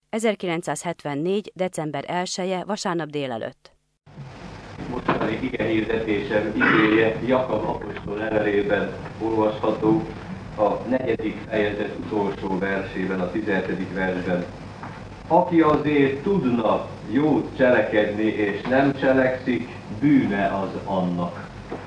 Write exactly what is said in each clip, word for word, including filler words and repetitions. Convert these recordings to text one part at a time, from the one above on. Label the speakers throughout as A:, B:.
A: ezerkilencszázhetvennégy. december elseje, vasárnap délelőtt.
B: Mostani igehirdetésem igéje Jakab apostol levelében olvasható, a negyedik fejezet utolsó versében, a tizenhetedik versben. Aki azért tudna jót cselekedni és nem cselekszik, bűne az annak.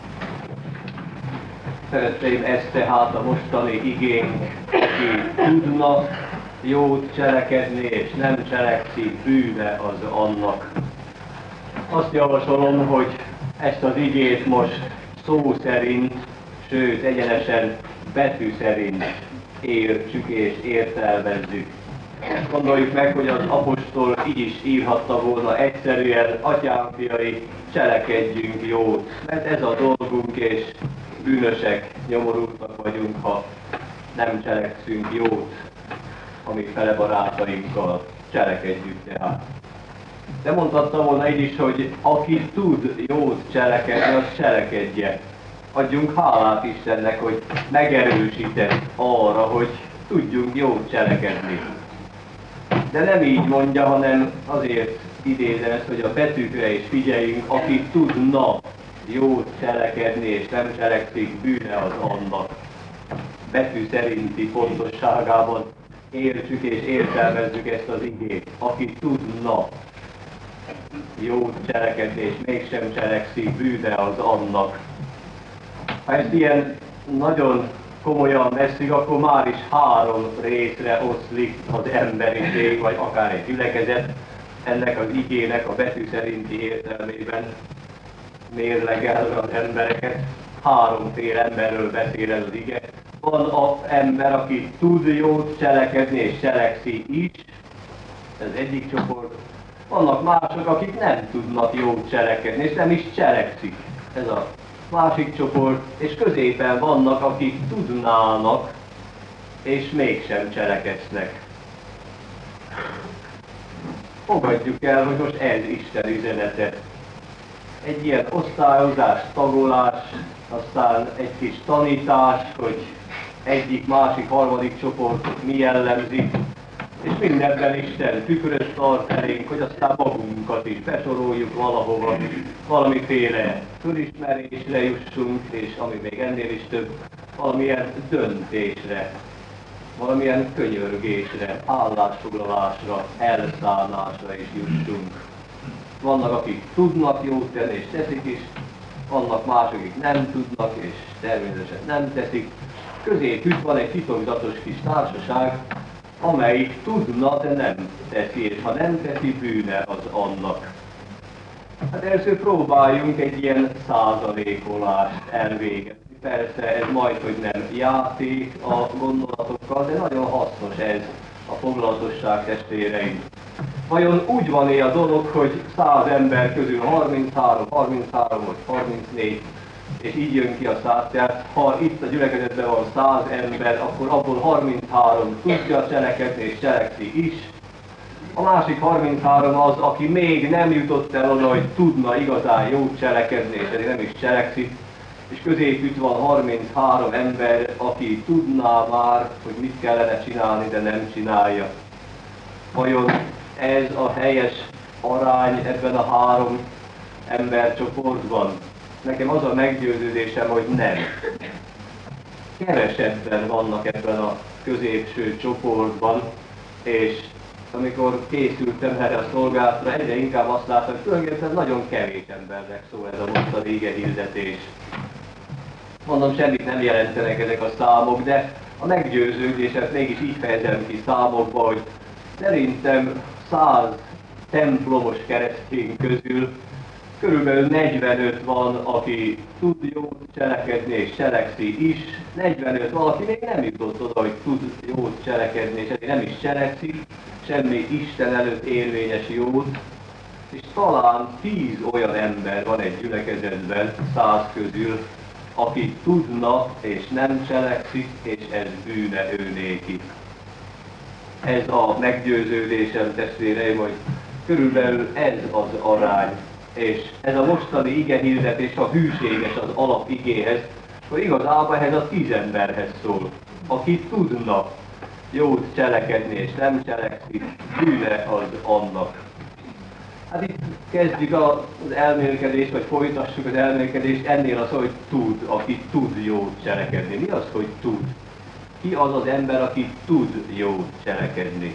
B: Szeretném, ez tehát a mostani igénk, aki tudna jót cselekedni és nem cselekszik, bűne az annak. Azt javasolom, hogy ezt az igét most szó szerint, sőt egyenesen betű szerint értsük és értelmezzük. Gondoljuk meg, hogy az apostol így is írhatta volna egyszerűen: atyám fiai, cselekedjünk jót, mert ez a dolgunk, és bűnösek, nyomorultak vagyunk, ha nem cselekszünk jót, amíg fele barátainkkal, cselekedjük tehát. De mondhatta volna így is, hogy aki tud jót cselekedni, az cselekedje. Adjunk hálát Istennek, hogy megerősített arra, hogy tudjunk jót cselekedni. De nem így mondja, hanem azért idézem ezt, hogy a betűkre is figyeljünk: aki tudna jót cselekedni és nem cselekszik, bűne az annak. Betű szerinti pontosságában értsük és értelmezzük ezt az igét. Aki tudna jót cselekedni és mégsem cselekszik, bűne az annak. Ha ezt ilyen nagyon komolyan veszik, akkor már is három részre oszlik az emberiség, vagy akár egy gyülekezet ennek az igének a betű szerinti értelmében mérlegelve az embereket. Háromféle emberről beszél ez az ige. Van az ember, aki tud jót cselekedni és cselekszik is, ez egyik csoport. Vannak mások, akik nem tudnak jót cselekedni és nem is cselekszik, ez a másik csoport. És középen vannak, akik tudnának és mégsem cselekednek. Fogadjuk el, hogy most ez Isten üzenete. Egy ilyen osztályozás, tagolás, aztán egy kis tanítás, hogy egyik, másik, harmadik csoportot mi jellemzi, és mindenben Isten tükrös tart elénk, hogy aztán magunkat is besoroljuk valahova, valamiféle fölismerésre jussunk, és ami még ennél is több, valamilyen döntésre, valamilyen könyörgésre, állásfoglalásra, elszállásra is jussunk. Vannak, akik tudnak jót tenni és teszik is, vannak mások, akik nem tudnak és természetesen nem teszik. Középük van egy titokzatos kis társaság, amelyik tudna, de nem teszi, és ha nem teszi, bűne az annak. Hát először próbáljunk egy ilyen százalékolást elvégezni. Persze ez majd, hogy nem játék a gondolatokkal, de nagyon hasznos ez a foglalatosság testvéreim. Vajon úgy van-e a dolog, hogy száz ember közül harminchárom, harminchárom vagy harmincnégy, és így jön ki a száz, tehát ha itt a gyülekezetben van száz ember, akkor abból harminchárom tudja cselekedni és cselekszi is. A másik harminchárom az, aki még nem jutott el oda, hogy tudna igazán jót cselekedni, és ezért nem is cselekszik. És középütt van harminchárom ember, aki tudná már, hogy mit kellene csinálni, de nem csinálja. Vajon ez a helyes arány ebben a három embercsoportban? Nekem az a meggyőződésem, hogy nem. Kevesebben vannak ebben a középső csoportban, és amikor készültem erre a szolgálatra, egyre inkább azt láttam, hogy tulajdonképpen nagyon kevés embernek szól ez a mostani igehirdetés. Mondom, semmit nem jelentenek ezek a számok, de a meggyőződéset mégis így fejezem ki számokba, hogy szerintem száz templomos keresztény közül körülbelül negyvenöt van, aki tud jót cselekedni és cselekszi is, negyvenöt valaki még nem jutott oda, hogy tud jót cselekedni és ezért nem is cselekszik, semmi Isten előtt érvényes jót, és talán tíz olyan ember van egy gyülekezetben, száz közül, aki tudna és nem cselekszik, és ez bűne ő néki. Ez a meggyőződésem, testvéreim, hogy körülbelül ez az arány, és ez a mostani igehirdetés, ha hűséges az alapigéhez, akkor igazából ehhez a tíz emberhez szól, aki tudna jót cselekedni és nem cselekszik, bűne az annak. Hát itt kezdjük az elmélkedést, vagy folytassuk az elmélkedést ennél az, hogy tud, aki tud jót cselekedni. Mi az, hogy tud? Ki az az ember, aki tud jót cselekedni?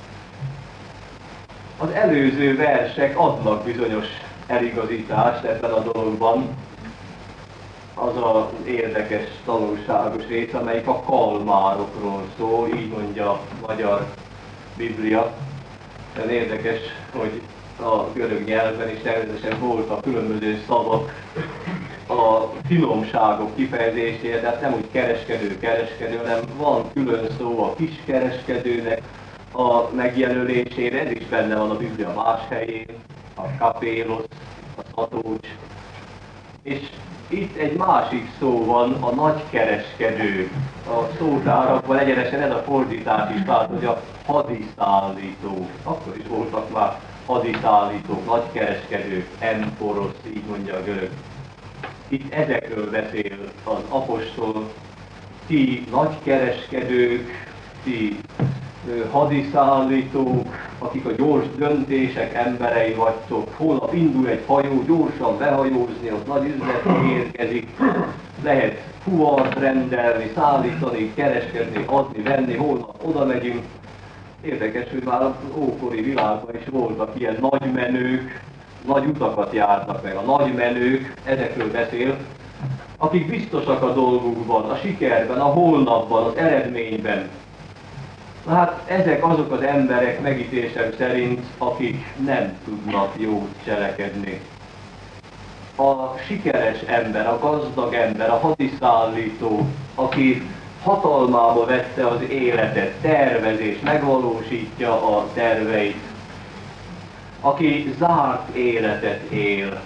B: Az előző versek adnak bizonyos eligazítást ebben a dologban. Az az érdekes, tanulságos rész, amelyik a kalmárokról szól, így mondja a magyar Biblia. Ez érdekes, hogy a görög nyelvben is természetesen voltak különböző szavak a finomságok kifejezésére, tehát nem úgy kereskedő-kereskedő, hanem van külön szó a kiskereskedőnek a megjelölésére, ez is benne van a Biblia más helyén, a kapélos, a szatócs. És itt egy másik szó van, a nagykereskedő. A szótárakban egyenesen ez a fordítás is, tehát hogy a hadiszállító. Akkor is voltak már hadiszállítók, nagykereskedők, emporosz, így mondja a görög. Itt ezekről beszél az apostol, ti nagykereskedők, ti hadiszállítók, akik a gyors döntések emberei vagytok. Holnap indul egy hajó, gyorsan behajózni, ott nagy üzlet érkezik. Lehet fuvart rendelni, szállítani, kereskedni, adni, venni, holnap oda megyünk. Érdekes, hogy már az ókori világban is voltak ilyen nagymenők, nagy utakat jártak meg. A nagymenők, ezekről beszél, akik biztosak a dolgukban, a sikerben, a holnapban, az eredményben. Na hát ezek azok az emberek megítélésem szerint, akik nem tudnak jót cselekedni. A sikeres ember, a gazdag ember, a hadiszállító, aki hatalmába vette az életet, tervezés, megvalósítja a terveit, aki zárt életet él,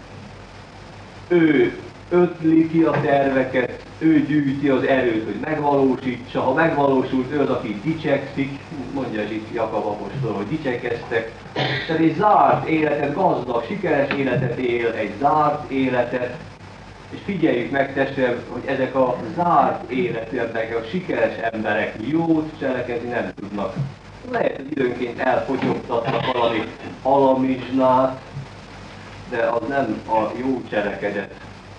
B: ő ötli ki a terveket, ő gyűjti az erőt, hogy megvalósítsa. Ha megvalósult, ő az, aki dicsekszik, mondja ez itt Jakab apostol, hogy dicsekeztek. Tehát egy zárt életet, gazdag, sikeres életet él, egy zárt életet, és figyeljük meg, testvérem, hogy ezek a zárt életűek, a sikeres emberek jót cselekedni nem tudnak. Lehet, hogy időnként elfogyogtatnak valami alamizsnát, de az nem a jó cselekedet.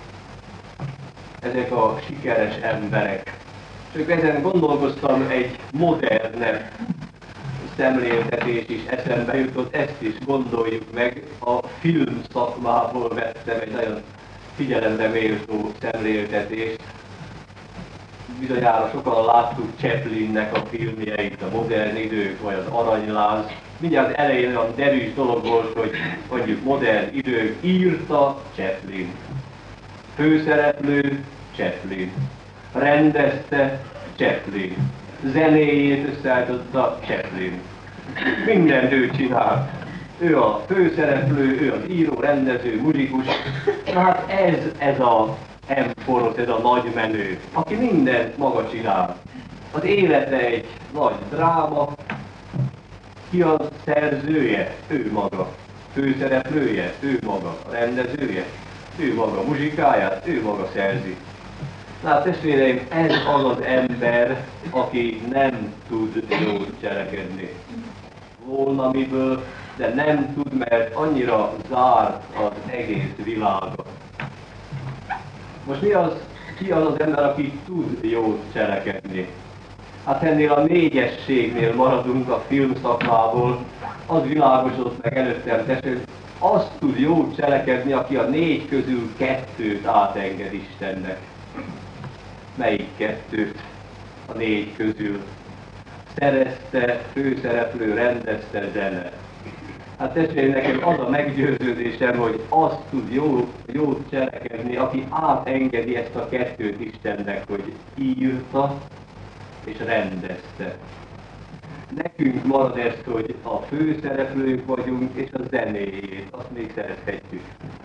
B: Ezek a sikeres emberek. Csak ezen gondolkoztam, egy modernebb szemléltetés is eszembe jutott, ezt is gondoljuk meg, a film szakmából vettem egy nagyon figyelemre méltó szemléltetést. Bizonyára sokan láttuk Chaplinnek a filmjeit, a Modern idők vagy az Aranyláz. Mindjárt elején olyan derűs dolog volt, hogy mondjuk Modern idők írta Chaplin. Főszereplő Chaplin. Rendezte Chaplin. Zenéjét összeállította Chaplin. Mindent ő csinált. Ő a főszereplő, ő az író, rendező, muzsikus. Na hát ez, ez a emporosz, ez a nagy menő, aki mindent maga csinál. Az élete egy nagy dráma. Ki a szerzője? Ő maga. Főszereplője? Ő maga. A rendezője? Ő maga. Muzsikáját? Ő maga szerzi. Na testvéreim, ez az az ember, aki nem tud jót cselekedni. Volna miből, de nem tud, mert annyira zárt az egész világa. Most mi az, ki az az ember, aki tud jót cselekedni? Hát ennél a négyességnél maradunk a filmszakmából, az világosodott meg előttem, testvérem, azt tud jót cselekedni, aki a négy közül kettőt átenged Istennek. Melyik kettőt a négy közül? Szerezte, főszereplő, rendezte, zene. Hát testvéreim, nekem az a meggyőződésem, hogy azt tud jó, jót cselekedni, aki átengedi ezt a kettőt Istennek, hogy írta és rendezte. Nekünk marad ezt, hogy a főszereplők vagyunk, és a zenéjét, azt még szerezhetjük.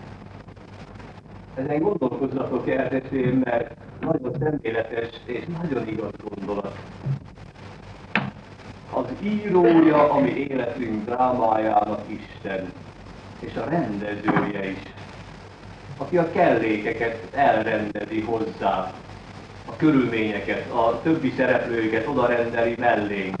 B: Ezen gondolkozzatok el, testvéreim, mert nagyon szemléletes és nagyon igaz gondolat. Az írója a mi életünk drámájának Isten, és a rendezője is, aki a kellékeket elrendezi hozzá, a a körülményeket, a többi szereplőket oda rendeli mellénk.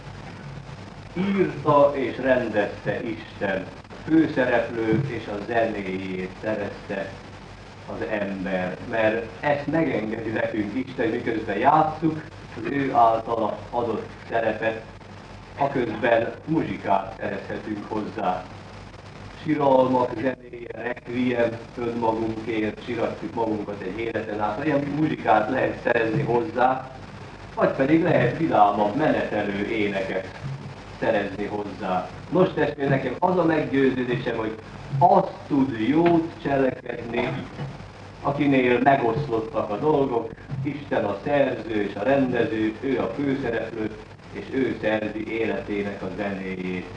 B: Írta és rendezte Isten, főszereplő és a zenéjét szerezte az ember, mert ezt megengedi nekünk Isten, miközben játsszuk az ő általa adott szerepet, aközben muzsikát szerezhetünk hozzá. Siralmak zenéje, requiem, önmagunkért siratjuk magunkat egy életen át, ilyen muzsikát lehet szerezni hozzá, vagy pedig lehet vidámabb, menetelő éneket szerezni hozzá. Nos testvér, nekem az a meggyőződésem, hogy azt tud jót cselekedni, akinél megoszlottak a dolgok, Isten a szerző és a rendező, ő a főszereplő, és ő szerzi életének a zenéjét.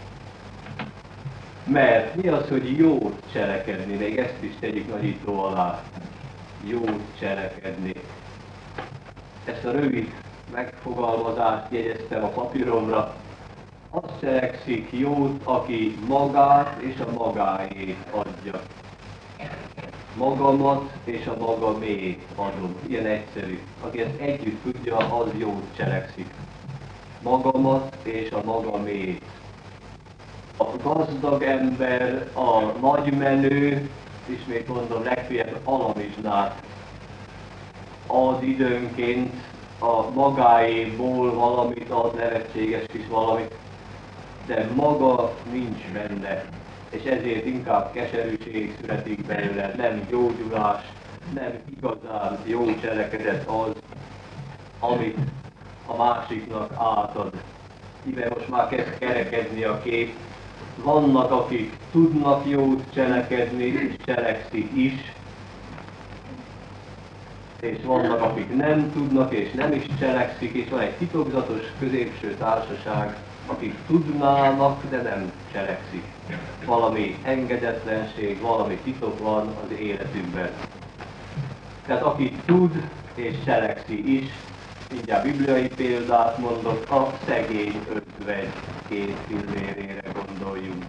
B: Mert mi az, hogy jót cselekedni? Még ezt is tegyük nagyító alá. Jót cselekedni. Ezt a rövid megfogalmazást jegyeztem a papíromra. Azt cselekszik jót, aki magát és a magáét adja. Magamat és a magamét adom. Ilyen egyszerű. Aki ezt együtt tudja, az jót cselekszik. Magamat és a magamét. A gazdag ember, a nagymenő, ismét mondom, legfeljebb alamizsnát ad időnként, a magáéból valamit ad, nevetséges kis valamit, de maga nincs benne, és ezért inkább keserűség születik belőle, nem gyógyulás, nem igazán jó cselekedet az, amit a másiknak átad. Ide most már kezd kerekedni a kép. Vannak, akik tudnak jót cselekedni, és cselekszik is, és vannak, akik nem tudnak, és nem is cselekszik, és van egy titokzatos középső társaság, akik tudnának, de nem cselekszik. Valami engedetlenség, valami titok van az életükben. Tehát aki tud és cselekszi is, mindjárt bibliai példát mondok, a szegény ötvegy két fillérére gondoljunk.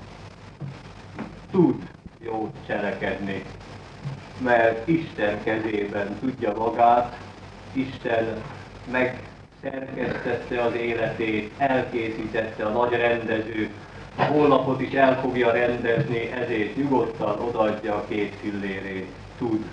B: Tud jót cselekedni, mert Isten kezében tudja magát, Isten megszerkesztette az életét, elkészítette a nagy rendező, a holnapot is el fogja rendezni, ezért nyugodtan odaadja a két fillérét. Tud,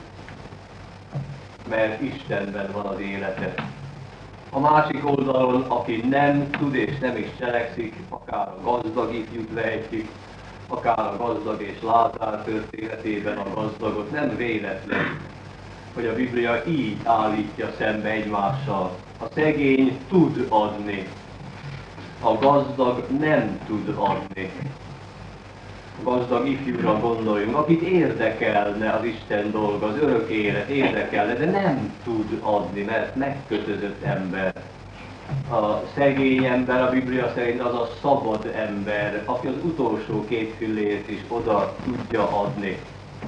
B: mert Istenben van az élete. A másik oldalon, aki nem tud és nem is cselekszik, akár a gazdag ifjút vehetjük, akár a gazdag és Lázár történetében a gazdagot, nem véletlen, hogy a Biblia így állítja szembe egymással. A szegény tud adni, a gazdag nem tud adni. A gazdag ifjúra gondoljunk, akit érdekelne az Isten dolga, az örök élet érdekelne, de nem tud adni, mert megkötözött ember. A szegény ember, a Biblia szerint az a szabad ember, aki az utolsó két fillért is oda tudja adni.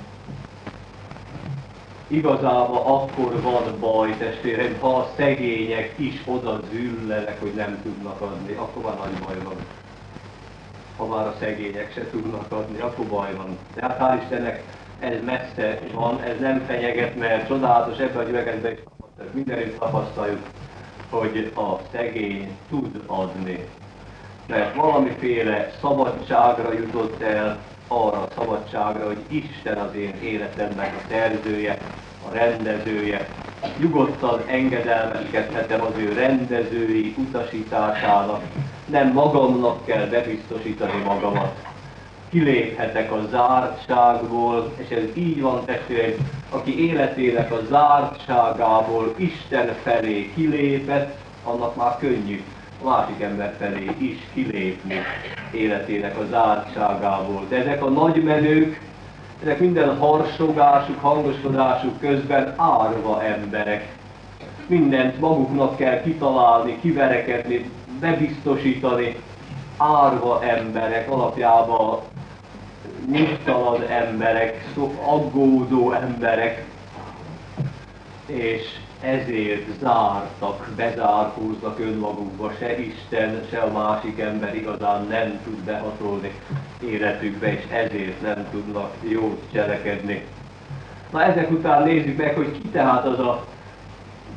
B: Igazából akkor van baj, testvéreim, ha a szegények is oda züllenek, hogy nem tudnak adni, akkor van nagy baj van. Ha már a szegények se tudnak adni, akkor baj van. De hát hál' Istennek ez messze van, ez nem fenyeget, mert csodálatos, ebben a gyülekezetben is tapasztaljuk, mindenütt tapasztaljuk, hogy a szegény tud adni. Mert valamiféle szabadságra jutott el, arra a szabadságra, hogy Isten az én életemnek a szerzője, a rendezője. Nyugodtan engedelmeskedhetem az ő rendezői utasításának. Nem magamnak kell bebiztosítani magamat. Kiléphetek a zártságból, és ez így van, testvéreim, aki életének a zártságából Isten felé kilépett, annak már könnyű a másik ember felé is kilépni életének a zártságából. De ezek a nagymenők, ezek minden harsogásuk, hangoskodásuk közben árva emberek. Mindent maguknak kell kitalálni, kiverekedni, bebiztosítani. Árva emberek, alapjában nyugtalan emberek, aggódó emberek, és ezért zártak, bezárkóznak önmagukba, se Isten, se a másik ember igazán nem tud behatolni életükbe, és ezért nem tudnak jót cselekedni. Na ezek után nézzük meg, hogy ki tehát az a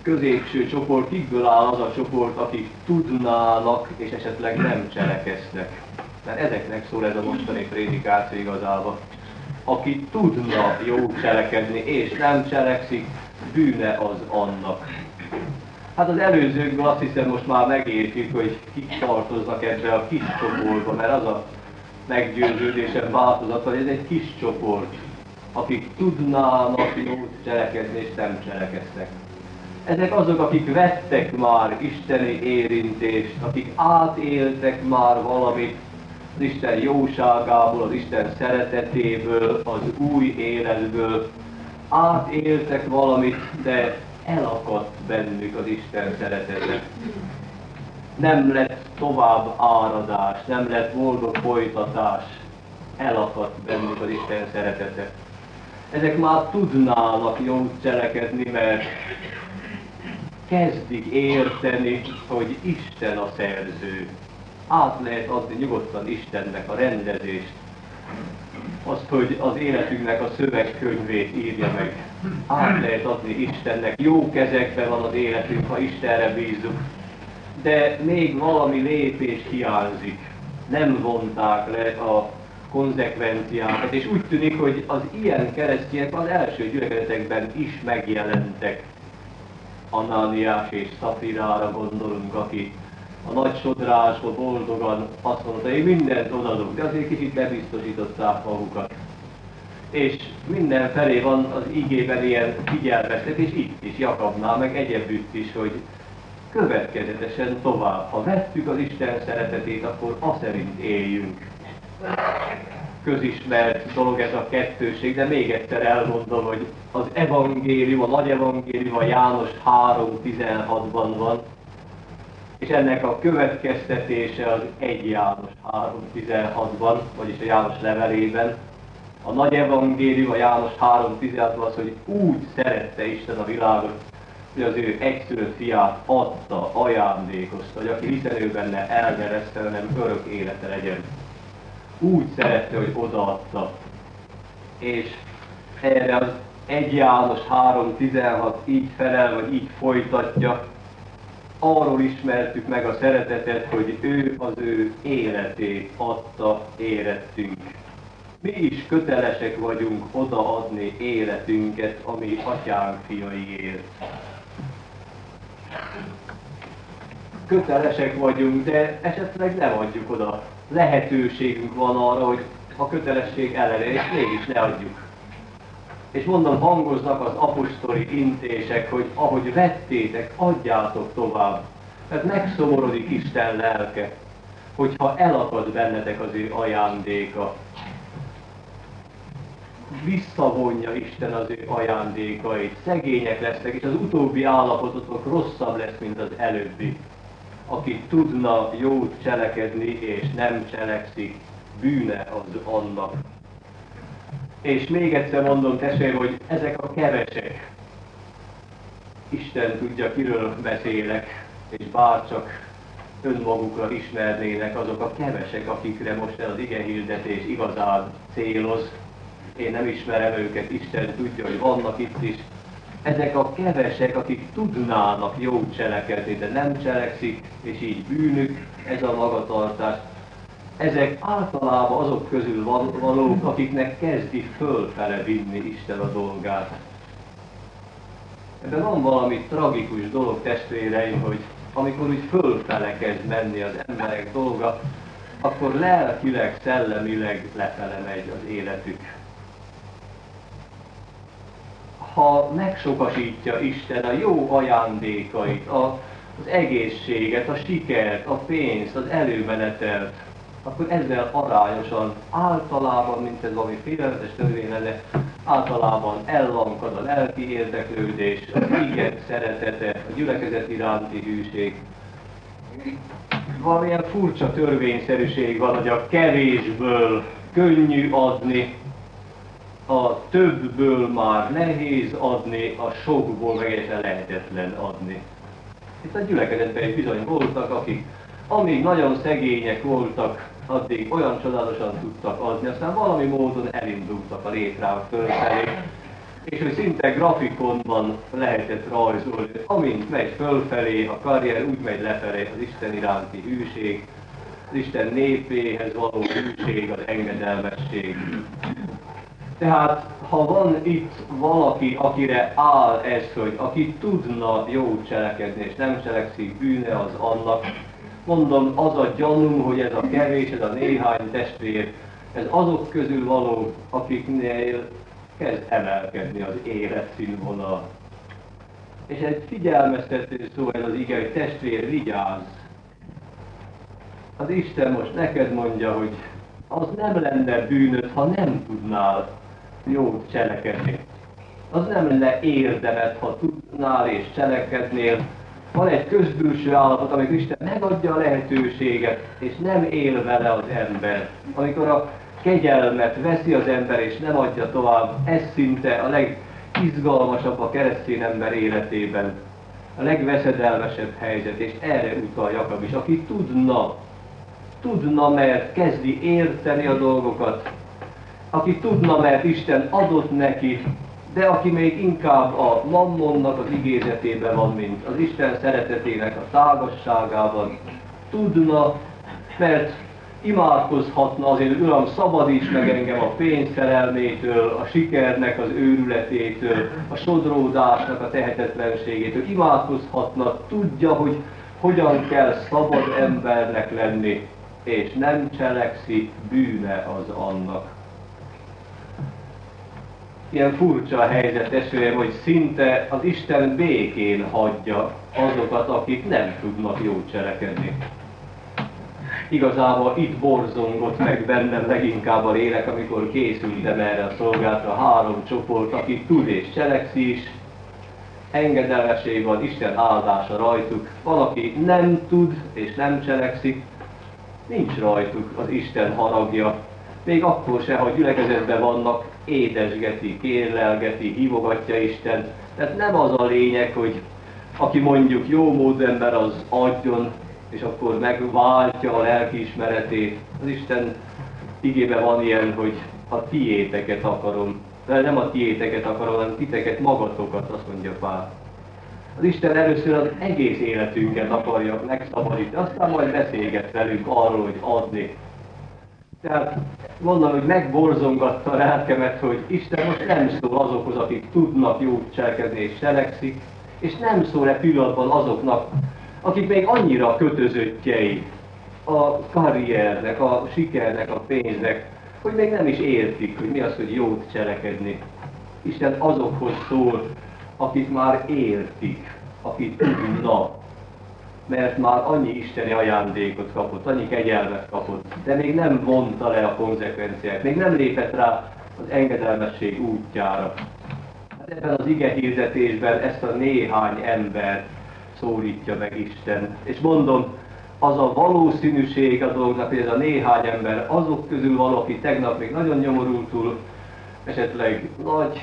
B: középső csoport, kikből áll az a csoport, akik tudnának és esetleg nem cselekeznek. Mert ezeknek szól ez a mostani prédikáció igazából. Aki tudna jót cselekedni és nem cselekszik, bűne az annak. Hát az előzőkből azt hiszem most már megértjük, hogy kik tartoznak ebbe a kis csoportba, mert az a meggyőződésem változat, hogy ez egy kis csoport, akik tudnának jót cselekedni és nem cselekednek. Ezek azok, akik vettek már isteni érintést, akik átéltek már valamit az Isten jóságából, az Isten szeretetéből, az új életből. Átéltek valamit, de elakadt bennük az Isten szeretete. Nem lett tovább áradás, nem lett boldog folytatás, elakadt bennük az Isten szeretete. Ezek már tudnának jót cselekedni, mert kezdik érteni, hogy Isten a szerző. Át lehet adni nyugodtan Istennek a rendezést, azt, hogy az életünknek a szövegkönyvét írja meg. Át lehet adni Istennek, jó kezekben van az életünk, ha Istenre bízzuk. De még valami lépés hiányzik. Nem vonták le a konzekvenciákat, és úgy tűnik, hogy az ilyen keresztények az első gyülekezetekben is megjelentek. Anániás és Szafirára gondolunk, aki a nagy sodrásban boldogan azt mondta, hogy mindent odadok, de azért kicsit bebiztosították magukat. És mindenfelé van az igében ilyen figyelmeztetés, itt is, Jakabnál, meg egyebütt is, hogy következetesen tovább. Ha vettük az Isten szeretetét, akkor azt szerint éljünk. Közismert dolog ez a kettőség, de még egyszer elmondom, hogy az evangélium, a nagy evangélium a János három tizenhatban van, és ennek a következtetése az egy János három tizenhatban, vagyis a János levelében. A nagy evangélium a János három tizenhatban az, hogy úgy szerette Isten a világot, hogy az ő egyszülött fiát adta, ajándékozta, hogy aki hiszen ő benne el ne veszte, hanem örök élete legyen. Úgy szerette, hogy odaadta. És erre az egy János három tizenhat így felel, vagy így folytatja. Arról ismertük meg a szeretetet, hogy ő az ő életét adta érettünk. Mi is kötelesek vagyunk odaadni életünket, ami atyánk fiaiért. Kötelesek vagyunk, de esetleg nem adjuk oda. Lehetőségünk van arra, hogy a kötelesség ellenére, és mégis ne adjuk. És mondom, hangoznak az apostoli intések, hogy ahogy vettétek, adjátok tovább. Mert megszomorodik Isten lelke, hogyha elakad bennetek az ő ajándéka. Visszavonja Isten az ő ajándékait, szegények lesznek, és az utóbbi állapototok rosszabb lesz, mint az előbbi. Aki tudna jót cselekedni és nem cselekszik, bűne az annak. És még egyszer mondom, testvéreim, hogy ezek a kevesek, Isten tudja, kiről beszélek, és bárcsak önmagukra ismernének azok a kevesek, akikre most az igehirdetés igazán céloz. Én nem ismerem őket, Isten tudja, hogy vannak itt is. Ezek a kevesek, akik tudnának jót cselekedni, de nem cselekszik, és így bűnük, ez a magatartás. Ezek általában azok közül valók, akiknek kezdi fölfele vinni Isten a dolgát. Ebben van valami tragikus dolog, testvéreim, hogy amikor úgy fölfele kezd menni az emberek dolga, akkor lelkileg, szellemileg lefele megy az életük. Ha megsokasítja Isten a jó ajándékait, a, az egészséget, a sikert, a pénzt, az előmenetelt, akkor ezzel arányosan általában, mint ez valami félelmetes törvény lenne, általában ellankad a lelki érdeklődés, az ige szeretete, a gyülekezet iránti hűség. Valamilyen furcsa törvényszerűség van, hogy a kevésből könnyű adni, a többből már nehéz adni, a sokból meg egészen lehetetlen adni. Itt a gyülekezetben is bizony voltak, akik amíg nagyon szegények voltak, addig olyan csodálatosan tudtak adni, aztán valami módon elindultak a létrán fölfelé, és hogy szinte grafikonban lehetett rajzolni. Amint megy fölfelé, a karrier úgy megy lefelé, az Isten iránti hűség, az Isten népéhez való hűség, az engedelmesség. Tehát, ha van itt valaki, akire áll ez, hogy aki tudna jót cselekedni, és nem cselekszik, bűne az annak, mondom, az a gyanúm, hogy ez a kevés, ez a néhány testvér, ez azok közül való, akiknél kezd emelkedni az életszínvonal. És egy figyelmeztető szó ez az ige, hogy testvér, vigyázz! Az Isten most neked mondja, hogy az nem lenne bűnöd, ha nem tudnál jót cselekedni. Az nem lenne érdemed, ha tudnál és cselekednél. Van egy közbülső állapot, amikor Isten megadja a lehetőséget, és nem él vele az ember. Amikor a kegyelmet veszi az ember, és nem adja tovább, ez szinte a legizgalmasabb a keresztény ember életében. A legveszedelmesebb helyzet, és erre utal Jakab is, aki tudna, tudna, mert kezdi érteni a dolgokat, aki tudna, mert Isten adott neki, de aki még inkább a mammonnak az igézetében van, mint az Isten szeretetének a tágasságában, tudna, mert imádkozhatna azért, Uram, szabadíts meg engem a pénzszerelmétől, a sikernek az őrületétől, a sodródásnak a tehetetlenségétől, imádkozhatna, tudja, hogy hogyan kell szabad embernek lenni, és nem cselekszik, bűne az annak. Ilyen furcsa a helyzet, testvérem, hogy szinte az Isten békén hagyja azokat, akik nem tudnak jót cselekedni. Igazából itt borzongott meg bennem leginkább a lélek, amikor készültem erre a szolgálatra, három csoport, aki tud és cselekszi is, engedelmesség van, Isten áldása rajtuk. Valaki nem tud és nem cselekszik, nincs rajtuk az Isten haragja. Még akkor se, ha gyülekezetben vannak, édesgeti, kérlelgeti, hívogatja Isten. Tehát nem az a lényeg, hogy aki mondjuk jó módú ember, az adjon, és akkor megváltja a lelkiismeretét. Az Isten igében van ilyen, hogy a tiéteket akarom. De nem a tiéteket akarom, hanem titeket magatokat, azt mondja Pál. Az Isten először az egész életünket akarja megszabadítani, aztán majd beszélget velünk arról, hogy adni. Tehát mondom, hogy megborzongatta a lelkemet, hogy Isten most nem szól azokhoz, akik tudnak jót cselekedni és cselekszik, és nem szól e pillanatban azoknak, akik még annyira kötözöttjei a karriernek, a sikernek, a pénznek, hogy még nem is értik, hogy mi az, hogy jót cselekedni. Isten azokhoz szól, akik már értik, akik tudnak, mert már annyi isteni ajándékot kapott, annyi kegyelmet kapott, de még nem vonta le a konzekvenciát, még nem lépett rá az engedelmesség útjára. Hát ebben az ige hirdetésben ezt a néhány embert szólítja meg Isten. És mondom, az a valószínűség a dolognak, hogy ez a néhány ember azok közül valaki tegnap még nagyon nyomorultul, esetleg nagy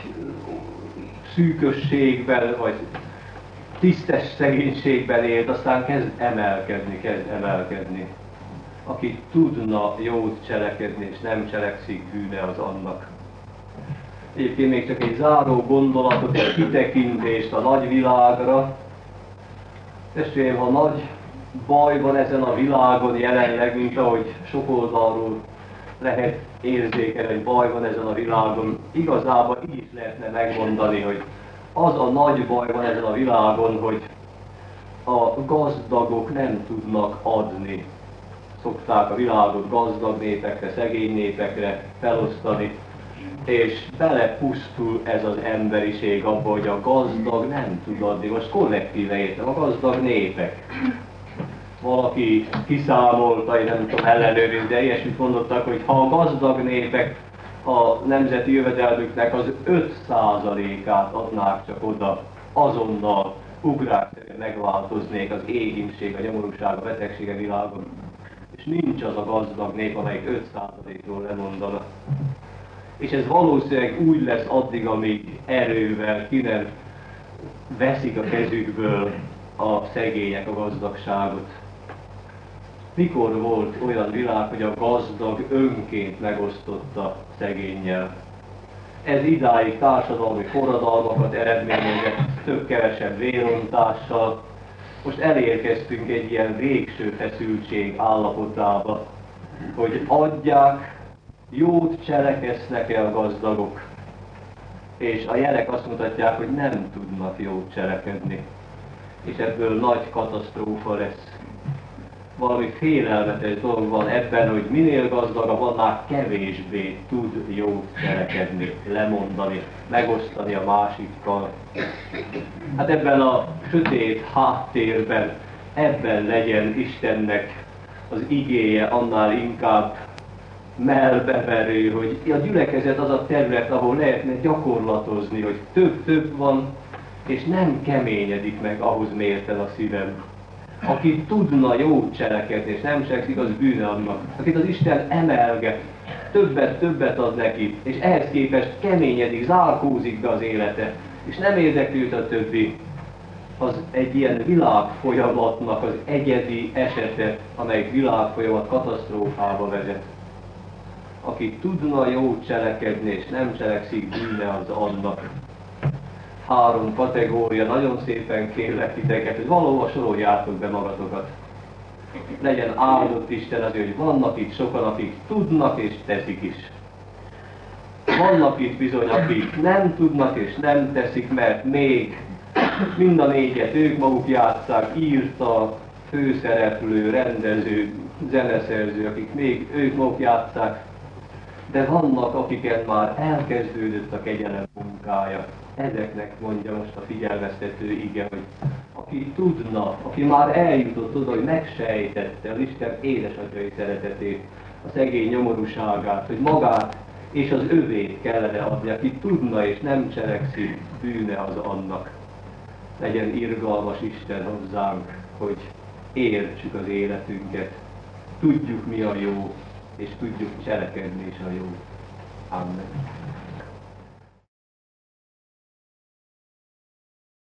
B: szűkösségben, vagy tisztes szegénységben élt, aztán kezd emelkedni, kezd emelkedni. Aki tudna jót cselekedni, és nem cselekszik, bűne az annak. Egyébként még csak egy záró gondolatot, egy kitekintést a nagyvilágra. Testvérem, ha nagy baj van ezen a világon jelenleg, mint ahogy sok oldalról lehet érzékelni, hogy baj van ezen a világon, igazából így is lehetne megmondani, hogy az a nagy baj van ezen a világon, hogy a gazdagok nem tudnak adni. Szokták a világot gazdag népekre, szegény népekre felosztani, és belepusztul ez az emberiség abba, hogy a gazdag nem tud adni. Most kollektíve értem, a gazdag népek. Valaki kiszámolta, én nem tudom ellenőrizni, de ilyesmit mondottak, hogy ha a gazdag népek a nemzeti jövedelmüknek az öt százalékát adnák csak oda, azonnal ugrásszerűen megváltoznék az éhínség, a nyomorúság, a betegség a világon. És nincs az a gazdag nép, amelyik öt százalékról lemondana. És ez valószínűleg úgy lesz addig, amíg erővel ki nem veszik a kezükből a szegények a gazdagságot. Mikor volt olyan világ, hogy a gazdag önként megosztotta szegénnyel? Ez idáig társadalmi forradalmakat eredményezett, több-kevesebb vérontással. Most elérkeztünk egy ilyen végső feszültség állapotába, hogy adják, jót cselekednek-e a gazdagok, és a jelek azt mutatják, hogy nem tudnak jót cselekedni, és ebből nagy katasztrófa lesz. Valami félelmetes dolog van ebben, hogy minél gazdagabb, annál kevésbé tud jót cselekedni, lemondani, megosztani a másikkal. Hát ebben a sötét háttérben, ebben legyen Istennek az igéje annál inkább melbeverő, hogy a gyülekezet az a terület, ahol lehetne gyakorlatozni, hogy több-több van, és nem keményedik meg ahhoz mérten a szívem. Aki tudna jót cselekedni, és nem cselekszik, az bűne annak. Akit az Isten emelget, többet-többet ad neki, és ehhez képest keményedik, zárkózik be az élete, és nem érdekli őt a többi, az egy ilyen világfolyamatnak az egyedi esete, amelyik világfolyamat katasztrófába vezet. Aki tudna jót cselekedni, és nem cselekszik, bűne az annak. Három kategória, nagyon szépen kérlek titeket, hogy valóban soroljátok be magatokat. Legyen áldott Isten azért, hogy vannak itt sokan, akik tudnak és teszik is. Vannak itt bizony, akik nem tudnak és nem teszik, mert még mind a négyet ők maguk játsszák, írta, főszereplő, rendező, zeneszerző, akik még ők maguk játsszák. De vannak, akiken már elkezdődött a kegyelem munkája. Ezeknek mondja most a figyelmeztető ige, hogy aki tudna, aki már eljutott oda, hogy megsejtette az Isten édesatyai szeretetét, a szegény nyomorúságát, hogy magát és az övét kellene adni, aki tudna és nem cselekszik, bűne az annak. Legyen irgalmas Isten hozzánk, hogy értsük az életünket, tudjuk mi a jó, és tudjuk cselekedni is a jó. Amen.